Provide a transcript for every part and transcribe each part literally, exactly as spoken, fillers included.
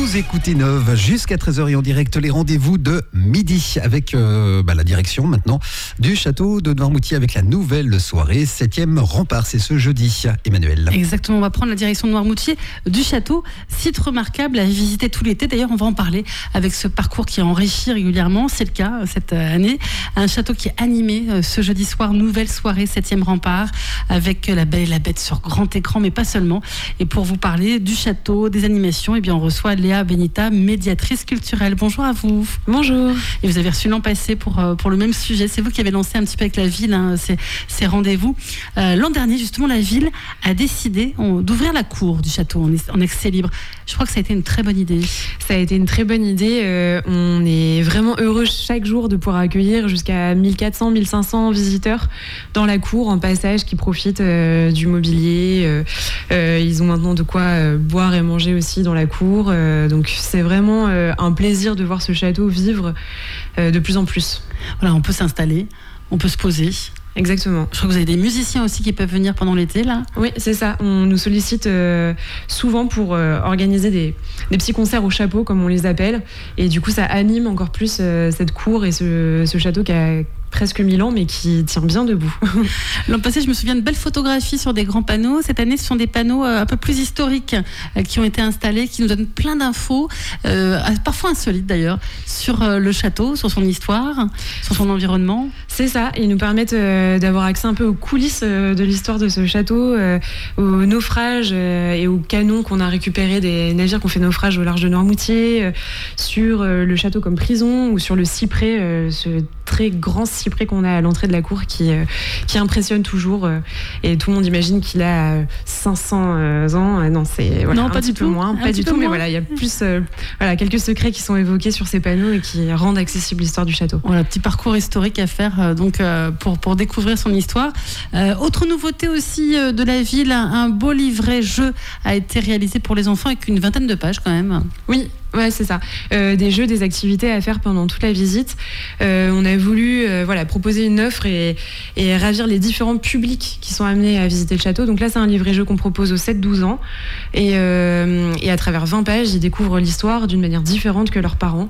Vous écoutez Neuve jusqu'à treize heures et en direct les rendez-vous de midi avec euh, bah, la direction maintenant du château de Noirmoutier avec la nouvelle soirée septième rempart. C'est ce jeudi, Emmanuel. Exactement, on va prendre la direction de Noirmoutier du château. Site remarquable à visiter tout l'été. D'ailleurs, on va en parler avec ce parcours qui enrichit régulièrement. C'est le cas cette année. Un château qui est animé ce jeudi soir. Nouvelle soirée septième rempart avec La Belle et la Bête sur grand écran, mais pas seulement. Et pour vous parler du château, des animations, eh bien, on reçoit Léa Benita, médiatrice culturelle. Bonjour à vous. Bonjour. Et vous avez reçu l'an passé pour, pour le même sujet. C'est vous qui avez lancé un petit peu avec la ville hein, ces, ces rendez-vous. Euh, l'an dernier, justement, la ville a décidé on, d'ouvrir la cour du château en, en accès libre. Je crois que ça a été une très bonne idée. Ça a été une très bonne idée. Euh, on est vraiment heureux chaque jour de pouvoir accueillir jusqu'à mille quatre cents, mille cinq cents visiteurs dans la cour en passage qui profitent euh, du mobilier. Euh, euh, ils ont maintenant de quoi euh, boire et manger aussi dans la cour. Euh, donc c'est vraiment euh, un plaisir de voir ce château vivre euh, de plus en plus. Voilà, on peut s'installer, on peut se poser. Exactement. Je crois que vous avez des musiciens aussi qui peuvent venir pendant l'été, là. Oui, c'est ça. On nous sollicite euh, souvent pour euh, organiser des, des petits concerts au chapeau, comme on les appelle. Et du coup, ça anime encore plus euh, cette cour et ce, ce château qui a presque mille ans, mais qui tient bien debout. L'an passé, je me souviens de belles photographies sur des grands panneaux. Cette année, ce sont des panneaux euh, un peu plus historiques euh, qui ont été installés, qui nous donnent plein d'infos, euh, parfois insolites d'ailleurs, sur euh, le château, sur son histoire, sur son environnement. C'est ça. Ils nous permettent euh, d'avoir accès un peu aux coulisses euh, de l'histoire de ce château, euh, aux naufrages euh, et aux canons qu'on a récupérés des navires qui ont fait naufrage au large de Noirmoutier, euh, sur euh, le château comme prison ou sur le cyprès, euh, ce très grand cyprès qu'on a à l'entrée de la cour qui, euh, qui impressionne toujours euh, et tout le monde imagine qu'il a euh, cinq cents euh, ans. Non, c'est voilà, non, un pas petit du peu tout. moins, un pas du tout, moins. mais voilà, il y a plus euh, voilà, quelques secrets qui sont évoqués sur ces panneaux et qui rendent accessible l'histoire du château. Voilà, petit parcours historique à faire euh, donc, euh, pour, pour découvrir son histoire. Euh, autre nouveauté aussi euh, de la ville, un, un beau livret jeu a été réalisé pour les enfants avec une vingtaine de pages quand même. Oui. Ouais, c'est ça. Euh, des jeux, des activités à faire pendant toute la visite. Euh, on a voulu euh, voilà, proposer une offre et, et ravir les différents publics qui sont amenés à visiter le château. Donc là, c'est un livret-jeu qu'on propose aux sept douze ans. Et, euh, et à travers vingt pages, ils découvrent l'histoire d'une manière différente que leurs parents.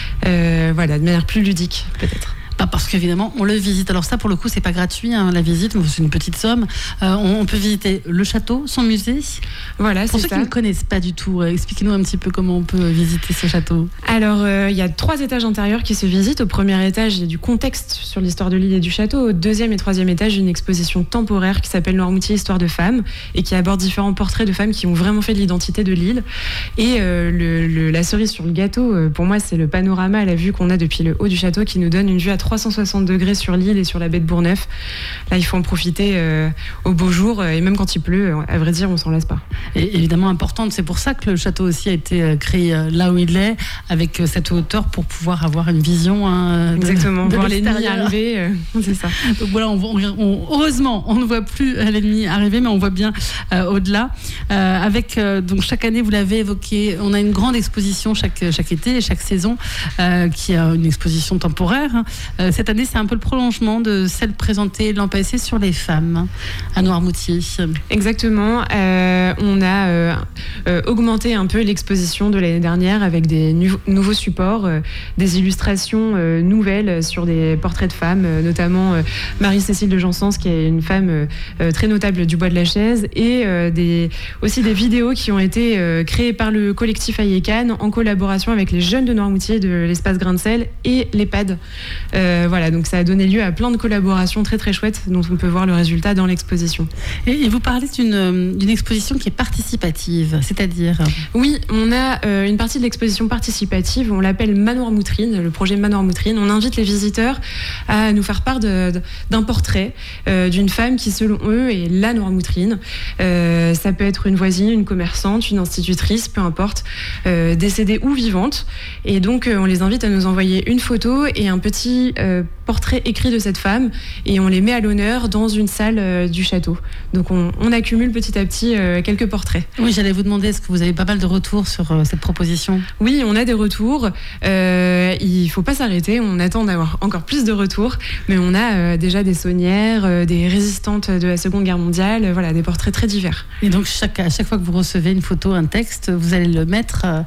Euh, voilà, de manière plus ludique, peut-être. Pas parce qu'évidemment, on le visite. Alors ça, pour le coup, c'est pas gratuit, hein, la visite, c'est une petite somme. Euh, on, on peut visiter le château, son musée. Voilà, pour c'est ceux ça. qui ne connaissent pas du tout, euh, expliquez-nous un petit peu comment on peut visiter ce château. Alors, euh, il y a trois étages intérieurs qui se visitent. Au premier étage, il y a du contexte sur l'histoire de l'île et du château. Au deuxième et troisième étage, une exposition temporaire qui s'appelle Noirmoutier, Histoire de femmes, et qui aborde différents portraits de femmes qui ont vraiment fait l'identité de l'île. Et euh, le, le, la cerise sur le gâteau, euh, pour moi, c'est le panorama, la vue qu'on a depuis le haut du château, qui nous donne une vue à trois cent soixante degrés sur l'île et sur la baie de Bourgneuf. Là, il faut en profiter euh, au beau jour, euh, et même quand il pleut, à vrai dire, on s'en lasse pas. Et évidemment importante, c'est pour ça que le château aussi a été créé là où il est, avec cette hauteur pour pouvoir avoir une vision. Hein, exactement, de voir l'ennemi arriver, euh, c'est ça. Donc voilà, on, on, on, heureusement, on ne voit plus l'ennemi arriver, mais on voit bien euh, au-delà. Euh, avec euh, donc chaque année, vous l'avez évoqué, on a une grande exposition chaque chaque été, chaque saison, euh, qui est une exposition temporaire. Euh, cette année, c'est un peu le prolongement de celle présentée l'an passé sur les femmes à Noirmoutier. Exactement. Euh, on a euh, euh, augmenté un peu l'exposition de l'année dernière avec des nu- nouveaux supports, euh, des illustrations euh, nouvelles sur des portraits de femmes, euh, notamment euh, Marie-Cécile de Jansens, qui est une femme euh, très notable du Bois de la Chaise, et euh, des, aussi des vidéos qui ont été euh, créées par le collectif Ayekan en collaboration avec les jeunes de Noirmoutier de l'espace Grain de Sel et l'EHPAD. Euh, voilà, donc ça a donné lieu à plein de collaborations très très chouettes dont on peut voir le résultat dans l'exposition. Et, et vous parlez d'une, d'une exposition qui est participative, c'est-à-dire ? Oui, on a euh, une partie de l'exposition participative, on l'appelle Manoir Moutrine, le projet Manoir Moutrine. On invite les visiteurs à nous faire part de, de, d'un portrait euh, d'une femme qui, selon eux, est la Noirmoutrine. Euh, ça peut être une voisine, une commerçante, une institutrice, peu importe, euh, décédée ou vivante. Et donc, euh, on les invite à nous envoyer une photo et un petit euh, portrait écrit de cette femme, et on les met à l'honneur dans une salle euh, du château. Donc, on, on accumule petit à petit euh, quelques portraits. Oui, j'allais vous demander, est-ce que vous avez pas mal de retours sur euh, cette proposition ? Oui, on a des retours. Euh, il ne faut pas s'arrêter. On attend d'avoir encore plus de retours. Mais on a euh, déjà des saunières, euh, des résistantes de la Seconde Guerre mondiale, euh, voilà, des portraits très divers. Et donc, chaque, à chaque fois que vous recevez une photo, un texte, vous allez le mettre euh,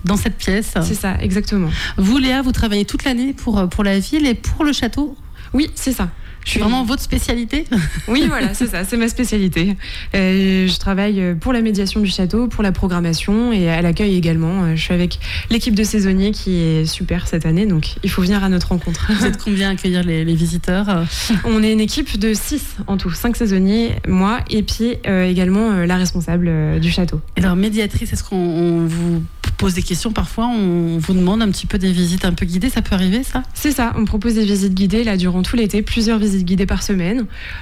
dans cette pièce. C'est ça, exactement. Vous, Léa, vous travaillez toute l'année pour, pour la ville et pour le château ? Oui, c'est ça. Je suis vraiment votre spécialité ? Oui, voilà, c'est ça, c'est ma spécialité. Euh, je travaille pour la médiation du château, pour la programmation et à l'accueil également. Je suis avec l'équipe de saisonniers qui est super cette année, donc il faut venir à notre rencontre. Vous êtes combien à accueillir les, les visiteurs ? On est une équipe de six en tout, cinq saisonniers, moi et puis euh, également euh, la responsable euh, du château. Et alors, médiatrice, est-ce qu'on on vous pose des questions parfois ? On vous demande un petit peu des visites un peu guidées, ça peut arriver ça ? C'est ça, on propose des visites guidées là durant tout l'été, plusieurs visites guidées par semaine.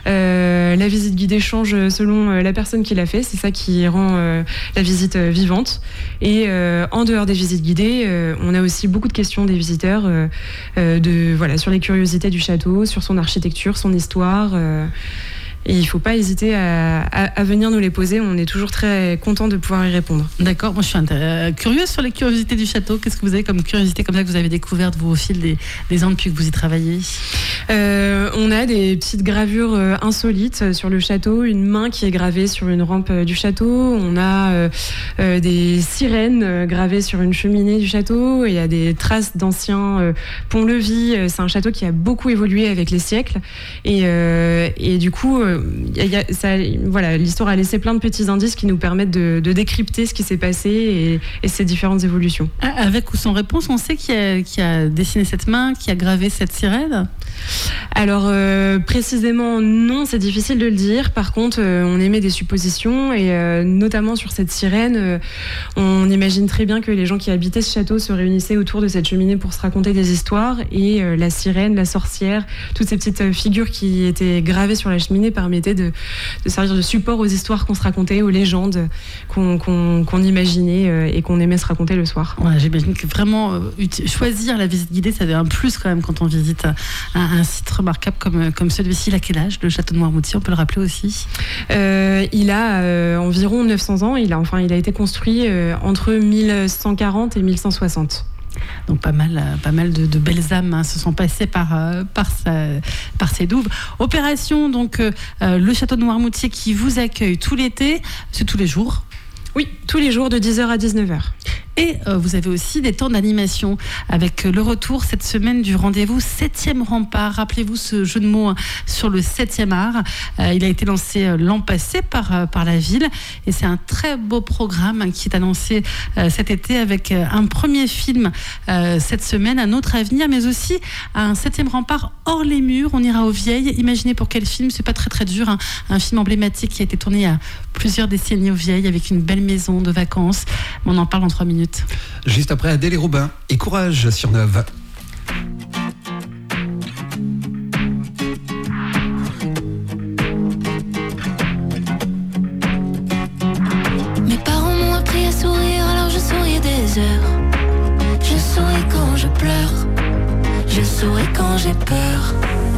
Euh, la visite guidée change selon la personne qui l'a fait, c'est ça qui rend euh, la visite euh, vivante. Et euh, en dehors des visites guidées, euh, on a aussi beaucoup de questions des visiteurs euh, euh, de, voilà, sur les curiosités du château, sur son architecture, son histoire. Euh, Et il ne faut pas hésiter à, à, à venir nous les poser. On est toujours très content de pouvoir y répondre. D'accord. Moi, je suis euh, curieuse sur les curiosités du château. Qu'est-ce que vous avez comme curiosité comme ça que vous avez découvertes vous, au fil des, des ans depuis que vous y travaillez ? euh, On a des petites gravures euh, insolites sur le château. Une main qui est gravée sur une rampe euh, du château. On a euh, euh, des sirènes euh, gravées sur une cheminée du château. Il y a des traces d'anciens euh, ponts-levis. C'est un château qui a beaucoup évolué avec les siècles. Et, euh, et du coup... Euh, Y a, ça, voilà, l'histoire a laissé plein de petits indices qui nous permettent de, de décrypter ce qui s'est passé et, et ces différentes évolutions. Avec ou sans réponse, on sait qui a, qui a dessiné cette main, qui a gravé cette sirène ? Alors euh, précisément non, c'est difficile de le dire. Par contre, euh, on émet des suppositions et euh, notamment sur cette sirène, euh, on imagine très bien que les gens qui habitaient ce château se réunissaient autour de cette cheminée pour se raconter des histoires et euh, la sirène, la sorcière, toutes ces petites figures qui étaient gravées sur la cheminée permettaient de, de servir de support aux histoires qu'on se racontait, aux légendes qu'on, qu'on, qu'on imaginait euh, et qu'on aimait se raconter le soir. Ouais, j'imagine que vraiment euh, choisir la visite guidée, ça a un plus quand même quand on visite un, un site remarquable comme, comme celui-ci. Il a quel âge, le château de Noirmoutier ? On peut le rappeler aussi. Euh, il a euh, environ neuf cents ans. Il a, enfin, il a été construit euh, entre mille cent quarante et mille cent soixante. Donc pas mal, pas mal de, de belles âmes hein, se sont passées par, euh, par, sa, par ces douves. Opération, donc euh, le château de Noirmoutier qui vous accueille tout l'été, c'est tous les jours ? Oui, tous les jours de dix heures à dix-neuf heures. Et euh, vous avez aussi des temps d'animation avec le retour cette semaine du rendez-vous septième rempart. Rappelez-vous ce jeu de mots hein, sur le septième art. Euh, il a été lancé euh, l'an passé par, euh, par la ville et c'est un très beau programme hein, qui est annoncé euh, cet été avec euh, un premier film euh, cette semaine, un autre à venir, mais aussi un septième rempart hors les murs. On ira aux Vieilles. Imaginez pour quel film, c'est pas très très dur. Hein, un film emblématique qui a été tourné il y a plusieurs décennies aux Vieilles avec une belle maison de vacances. On en parle en trois minutes. Juste après Adèle et Robin et Courage sur Neuve. Mes parents m'ont appris à sourire, alors je souris des heures. Je souris quand je pleure, je souris quand j'ai peur.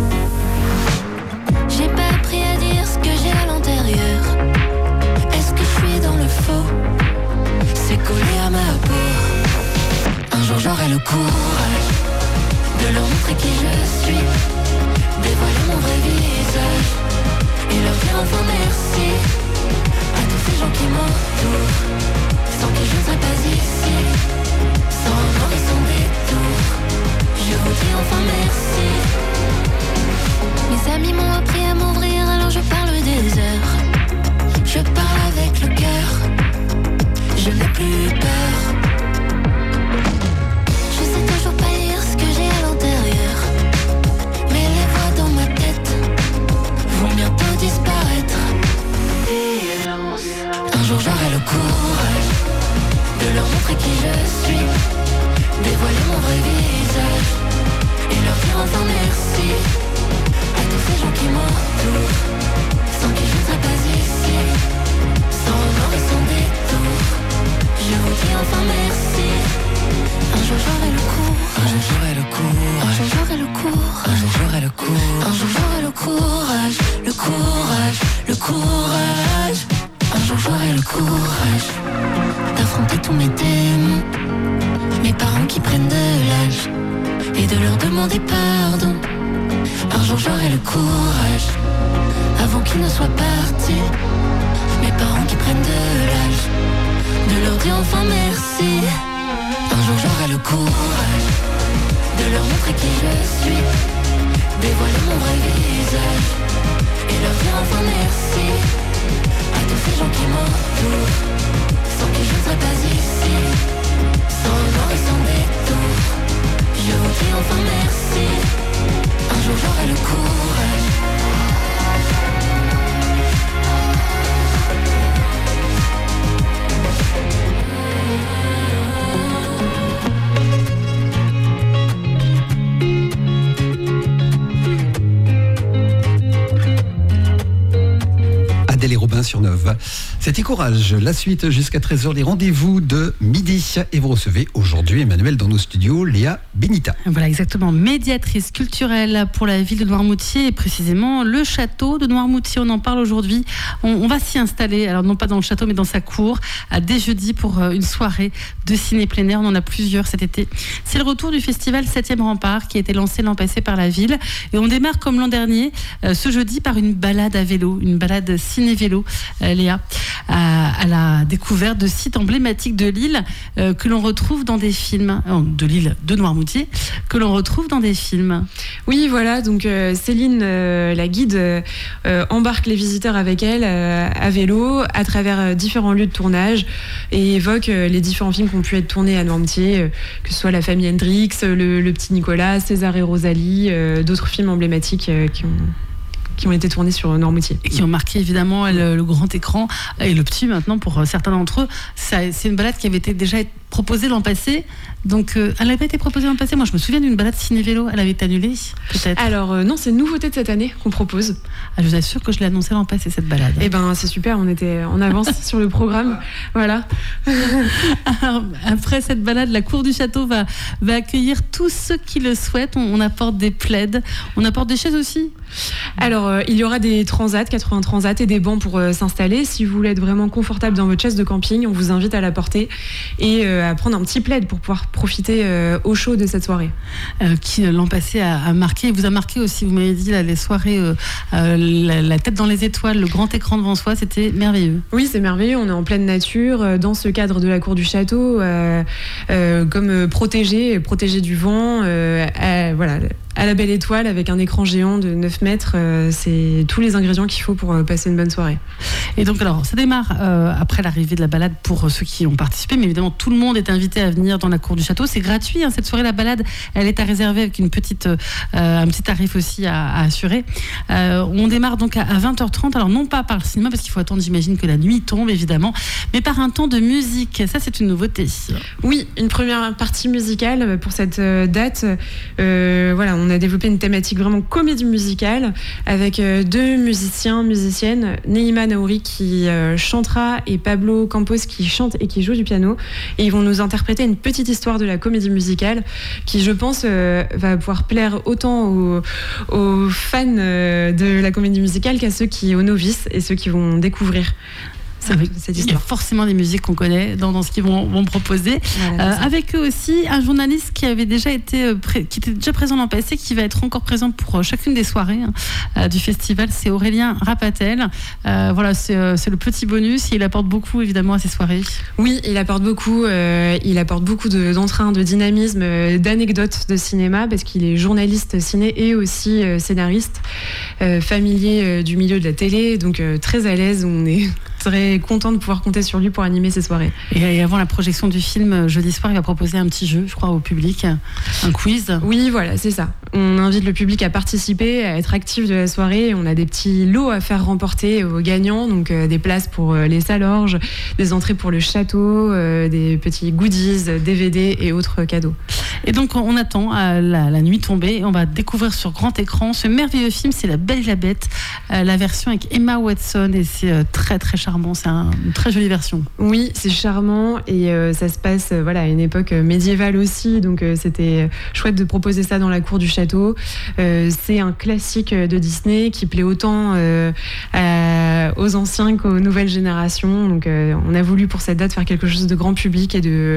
J'ai pas appris à dire ce que j'ai à l'intérieur. Est-ce que je suis dans le faux ? C'est collé à ma peau. Un jour j'aurai le courage de leur montrer qui je suis, dévoiler mon vrai visage et leur dire enfin merci à tous ces gens qui m'entourent, sans qui je ne serais pas ici, sans remords et sans détour. Je vous dis enfin merci. Mes amis m'ont appris à m'ouvrir, alors je parle des heures. Je parle avec le cœur. Je n'ai plus peur. Je sais toujours pas lire ce que j'ai à l'intérieur, mais les voix dans ma tête vont bientôt disparaître. Un jour j'aurai le courage de leur montrer qui je suis, dévoiler mon vrai visage et leur dire enfin merci à tous ces gens qui m'entourent, sans qui je ne serais pas ici, sans remords et sans détour. Je vous dis enfin merci. Un jour j'aurai le courage. Un jour j'aurai le courage. Un jour j'aurai le courage. Un jour j'aurai le courage. Un jour j'aurai le courage. Le courage, le courage. Un jour j'aurai le courage d'affronter tous mes démons, mes parents qui prennent de l'âge et de leur demander pardon. Un jour j'aurai le courage, avant qu'ils ne soient partis, mes parents qui prennent de l'âge, de leur dire enfin merci. courage de leur montrer qui je suis, dévoiler mon vrai visage et leur dire enfin merci à tous ces gens qui m'entourent, sans qui je ne serais pas ici, sans remords et sans détour. Je vous dis enfin merci, un jour j'aurai le courage. Adèle et Robin sur Neuve. C'était Courage. La suite jusqu'à treize heures, les rendez-vous de midi. Et vous recevez aujourd'hui, Emmanuel, dans nos studios, Léa Benita. Voilà, exactement. Médiatrice culturelle pour la ville de Noirmoutier et précisément le château de Noirmoutier. On en parle aujourd'hui. On, on va s'y installer, alors non pas dans le château, mais dans sa cour, à dès jeudi pour une soirée de ciné plein air. On en a plusieurs cet été. C'est le retour du festival septième Rempart qui a été lancé l'an passé par la ville. Et on démarre comme l'an dernier, euh, ce jeudi, par une balade à vélo, une balade ciné-vélo, euh, Léa, à, à la découverte de sites emblématiques de l'île euh, que l'on retrouve dans des films, euh, de l'île de Noirmoutier, que l'on retrouve dans des films. Oui, voilà, donc euh, Céline, euh, la guide, euh, embarque les visiteurs avec elle euh, à vélo à travers euh, différents lieux de tournage et évoque euh, les différents films qui ont pu être tournés à Noirmoutier, euh, que ce soit La famille Hendrix, le, le petit Nicolas, César et Rosalie, euh, d'autres films emblématiques euh, qui ont... qui ont été tournés sur Noirmoutier. Et qui ont marqué évidemment le, le grand écran et le petit maintenant pour certains d'entre eux. Ça, c'est une balade qui avait été déjà proposée l'an passé. Donc, euh, elle n'avait pas été proposée l'an passé. Moi, je me souviens d'une balade ciné-vélo. Elle avait été annulée, peut-être. Alors, euh, non, c'est une nouveauté de cette année qu'on propose. Ah, je vous assure que je l'ai annoncé l'an passé, cette balade. Eh ben, c'est super. On était en avance sur le programme. Voilà. Alors, après cette balade, la cour du château va, va accueillir tous ceux qui le souhaitent. On, on apporte des plaids. On apporte des chaises aussi. Alors, euh, il y aura des transats, quatre-vingts transats et des bancs pour euh, s'installer. Si vous voulez être vraiment confortable dans votre chaise de camping, on vous invite à la porter et euh, à prendre un petit plaid pour pouvoir profiter euh, au chaud de cette soirée. Euh, qui, l'an passé, a, a marqué, vous a marqué aussi, vous m'avez dit, là, les soirées, euh, euh, la, la tête dans les étoiles, le grand écran devant soi, c'était merveilleux. Oui, c'est merveilleux. On est en pleine nature, euh, dans ce cadre de la cour du château, euh, euh, comme euh, protégé, protégé du vent, euh, à, voilà, à la belle étoile, avec un écran géant de neuf mètres. Euh, c'est tous les ingrédients qu'il faut pour euh, passer une bonne soirée. Et donc, alors, ça démarre euh, après l'arrivée de la balade pour ceux qui ont participé, mais évidemment, tout le monde est invité à venir dans la cour du château. C'est gratuit, hein, cette soirée, la balade, elle est à réserver avec une petite, euh, un petit tarif aussi à, à assurer. Euh, on démarre donc à, à vingt heures trente, alors non pas par le cinéma, parce qu'il faut attendre, j'imagine, que la nuit tombe, évidemment, mais par un temps de musique. Ça, c'est une nouveauté. Oui, une première partie musicale pour cette date. Euh, voilà, on a développé une thématique vraiment comédie musicale avec euh, deux musiciens, musiciennes, Neima Naouri qui euh, chantera et Pablo Campos qui chante et qui joue du piano. Et ils vont nous interpréter une petite histoire de la comédie musicale qui, je pense, euh, va pouvoir plaire autant aux, aux fans euh, de la comédie musicale qu'à ceux qui, aux novices et ceux qui vont découvrir. Avec, il y a forcément des musiques qu'on connaît dans, dans ce qu'ils vont, vont proposer. Voilà, euh, avec eux aussi un journaliste qui avait déjà été pré, qui était déjà présent l'an passé, qui va être encore présent pour chacune des soirées hein, euh, du festival. C'est Aurélien Rapatel. Euh, voilà, c'est, euh, c'est le petit bonus. Et il apporte beaucoup évidemment à ces soirées. Oui, il apporte beaucoup. Euh, il apporte beaucoup de, d'entrain, de dynamisme, euh, d'anecdotes de cinéma parce qu'il est journaliste ciné et aussi euh, scénariste, euh, familier euh, du milieu de la télé, donc euh, très à l'aise. On est très content de pouvoir compter sur lui pour animer ces soirées. Et avant la projection du film, jeudi soir, il va proposer un petit jeu, je crois, au public, un quiz. Oui, voilà, c'est ça. On invite le public à participer, à être actif de la soirée. On a des petits lots à faire remporter aux gagnants, donc euh, des places pour euh, les salorges, des entrées pour le château, euh, des petits goodies, D V D et autres cadeaux. Et donc, on attend à la, la nuit tombée. On va découvrir sur grand écran ce merveilleux film, c'est La Belle et la Bête, euh, la version avec Emma Watson, et c'est euh, très très charmant. C'est un, une très jolie version. Oui, c'est charmant et euh, ça se passe euh, voilà, à une époque médiévale aussi, donc euh, c'était chouette de proposer ça dans la cour du château. Euh, c'est un classique de Disney qui plaît autant euh, à, aux anciens qu'aux nouvelles générations, donc euh, on a voulu pour cette date faire quelque chose de grand public et de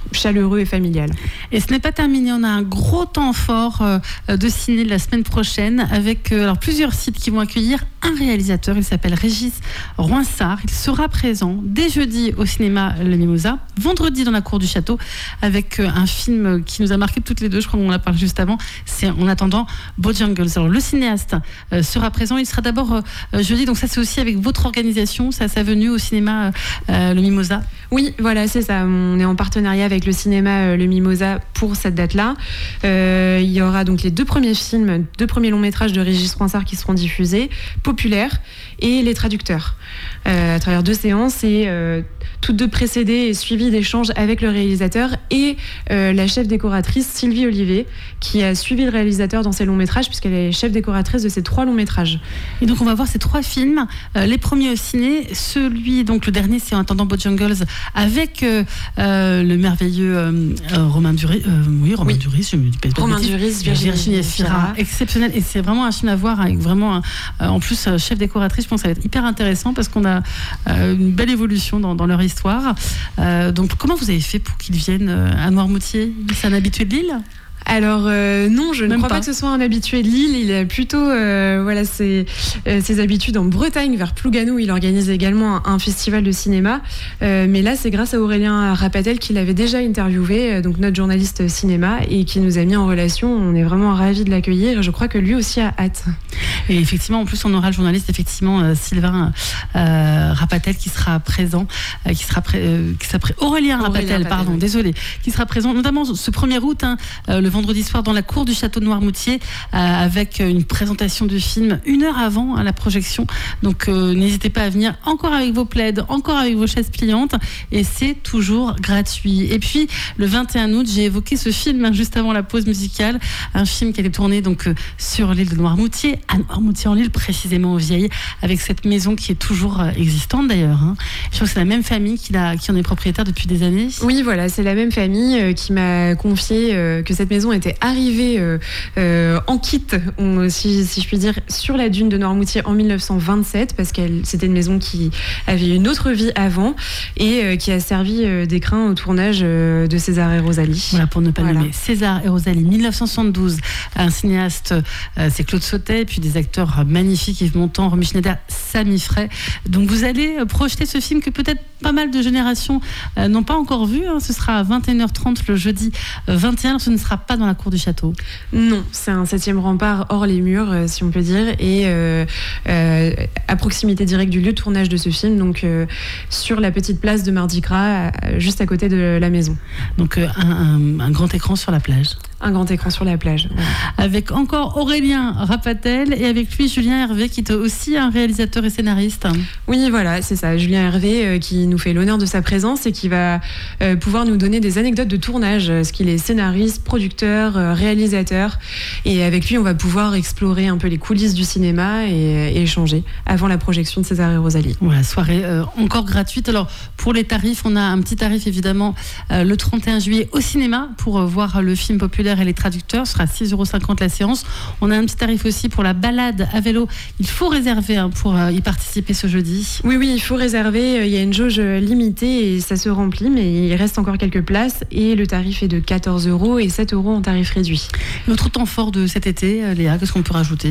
chaleureux et familial. Et ce n'est pas terminé, on a un gros temps fort euh, de ciné la semaine prochaine avec euh, alors, plusieurs sites qui vont accueillir un réalisateur, il s'appelle Régis Roinsart, il sera présent dès jeudi au cinéma Le Mimosa, vendredi dans la cour du château avec euh, un film qui nous a marqué toutes les deux, je crois qu'on en a parlé juste avant, c'est En attendant Bojangles. Alors le cinéaste euh, sera présent, il sera d'abord euh, jeudi, donc ça c'est aussi avec votre organisation, ça sa venue au cinéma euh, Le Mimosa. Oui, voilà, c'est ça, on est en partenariat avec le cinéma Le Mimosa pour cette date-là. Euh, il y aura donc les deux premiers films, deux premiers longs métrages de Régis Roinsart qui seront diffusés, Populaire et Les Traducteurs, euh, à travers deux séances et euh, toutes deux précédées et suivies d'échanges avec le réalisateur et euh, la chef décoratrice Sylvie Olivier qui a suivi le réalisateur dans ses longs métrages puisqu'elle est chef décoratrice de ces trois longs métrages. Et donc on va voir ces trois films, euh, les premiers au ciné, celui, donc le dernier c'est En attendant Bojangles avec euh, euh, le merveilleux euh, euh, Romain Duris, euh, oui Romain oui. Duris, je me dis pas de Romain Duris, Virginie, Virginie Efira, exceptionnel et c'est vraiment un film à voir avec vraiment un, euh, en plus euh, chef décoratrice, je pense que ça va être hyper intéressant parce qu'on a euh, une belle évolution dans, dans leur histoire. Euh, donc comment vous avez fait pour qu'ils viennent euh, à Noirmoutier? C'est un habitué de l'île? Alors euh, non, je Même ne crois pas. pas que ce soit un habitué de l'île. Il a plutôt euh, voilà, ses, euh, ses habitudes en Bretagne, vers Plougasnou. Il organise également un, un festival de cinéma. Euh, mais là, c'est grâce à Aurélien Rapatel qui l'avait déjà interviewé, euh, donc notre journaliste cinéma, et qui nous a mis en relation. On est vraiment ravis de l'accueillir. Je crois que lui aussi a hâte. Et effectivement, en plus, on aura le journaliste effectivement euh, Sylvain euh, Rapatel qui sera présent, euh, qui sera pré- euh, qui sera pré- Aurélien, Aurélien Rapatel, Rapatel, pardon, oui. désolé, qui sera présent notamment ce premier août, hein, euh, le vendredi soir dans la cour du château de Noirmoutier, euh, avec une présentation du film une heure avant hein, la projection. Donc euh, n'hésitez pas à venir encore avec vos plaids, encore avec vos chaises pliantes, et c'est toujours gratuit. Et puis le vingt et un août, j'ai évoqué ce film hein, juste avant la pause musicale, un film qui a été tourné donc euh, sur l'île de Noirmoutier, à Noirmoutier-en-l'île, précisément aux Vieilles, avec cette maison qui est toujours euh, existante d'ailleurs. Hein. Je crois que c'est la même famille qui, l'a, qui en est propriétaire depuis des années. Oui, voilà, c'est la même famille euh, qui m'a confié euh, que cette maison était arrivée euh, euh, en kit, on, si, si je puis dire, sur la dune de Noirmoutier en mille neuf cent vingt-sept, parce que c'était une maison qui avait une autre vie avant et euh, qui a servi euh, d'écrin au tournage euh, de César et Rosalie. Voilà, pour ne pas Voilà. nommer César et Rosalie, mille neuf cent soixante-douze, un cinéaste, euh, c'est Claude Sautet, et puis des acteurs magnifiques, Yves Montand, Romy Schneider, Samy Frey. Donc vous allez euh, projeter ce film que peut-être pas mal de générations euh, n'ont pas encore vu. Hein. Ce sera à vingt et une heures trente le jeudi euh, vingt et un, ce ne sera pas dans la cour du château. Non, c'est un septième rempart hors les murs, euh, si on peut dire, et euh, euh, à proximité directe du lieu de tournage de ce film, donc euh, sur la petite place de Mardi Gras, euh, juste à côté de la maison. Donc euh, un, un- un grand écran sur la plage. Un grand écran sur la plage. Voilà. Avec encore Aurélien Rapatel et avec lui Julien Hervé qui est aussi un réalisateur et scénariste. Oui, voilà, c'est ça. Julien Hervé euh, qui nous fait l'honneur de sa présence et qui va euh, pouvoir nous donner des anecdotes de tournage, parce qu'il est scénariste, producteur, euh, réalisateur. Et avec lui, on va pouvoir explorer un peu les coulisses du cinéma et, et échanger avant la projection de César et Rosalie. Voilà, soirée euh, encore gratuite. Alors pour les tarifs, on a un petit tarif évidemment euh, le trente et un juillet au cinéma pour euh, voir le film populaire et les traducteurs. Ce sera six euros cinquante la séance. On a un petit tarif aussi pour la balade à vélo. Il faut réserver hein, pour euh, y participer ce jeudi. Oui, oui, il faut réserver. Il y a une jauge limitée et ça se remplit, mais il reste encore quelques places. Et le tarif est de quatorze euros et sept euros en tarif réduit. Notre temps fort de cet été, euh, Léa, qu'est-ce qu'on peut rajouter?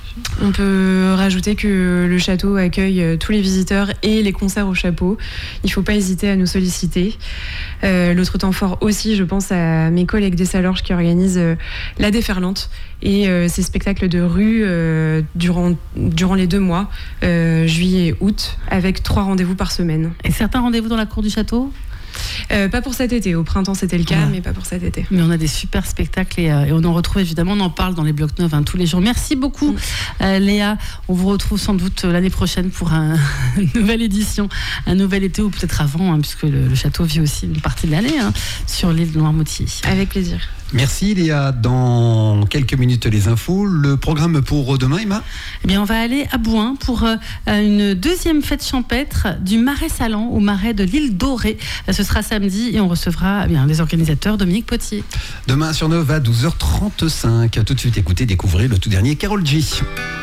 On peut rajouter que le château accueille tous les visiteurs et les concerts au chapeau. Il ne faut pas hésiter à nous solliciter. Euh, l'autre temps fort aussi, je pense à mes collègues des Salorges qui organisent euh, la Déferlante et euh, ces spectacles de rue euh, durant, durant les deux mois, euh, juillet et août, avec trois rendez-vous par semaine. Et certains rendez-vous dans la cour du château? Euh, pas pour cet été. Au printemps, c'était le cas, Ouais. mais pas pour cet été. Mais on a des super spectacles et, euh, et on en retrouve évidemment, on en parle dans les blocs neufs hein, tous les jours. Merci beaucoup Mm. euh, Léa. On vous retrouve sans doute euh, l'année prochaine pour un, une nouvelle édition, un nouvel été ou peut-être avant, hein, puisque le, le château vit aussi une partie de l'année hein, sur l'île de Noirmoutier. Avec plaisir. Merci Léa. Dans quelques minutes, les infos. Le programme pour demain, Emma? Eh bien, on va aller à Bouin pour euh, une deuxième fête champêtre du Marais Salant au Marais de l'île Dorée. Euh, Ce sera samedi et on recevra eh bien, les organisateurs Dominique Potier. Demain sur Nova à douze heures trente-cinq. Tout de suite, écoutez, découvrez le tout dernier Karol G.